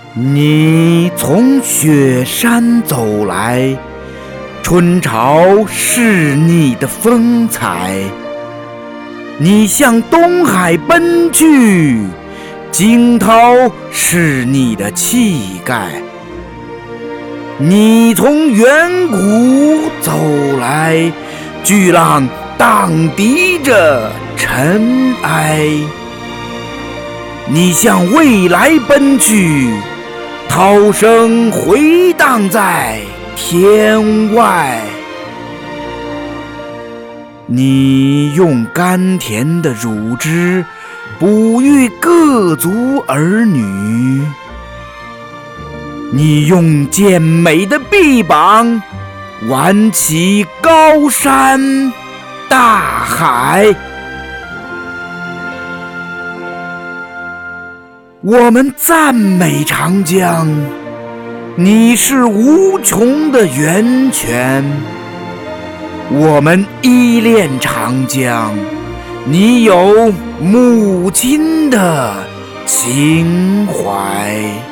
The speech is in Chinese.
你从雪山走来，春潮是你的风采；你向东海奔去，惊涛是你的气概。你从远古走来，巨浪荡涤着尘埃；你向未来奔去，涛声回荡在天外。你用甘甜的乳汁哺育各族儿女，你用健美的臂膀挽起高山大海。我们赞美长江，你是无穷的源泉；我们依恋长江，你有母亲的情怀。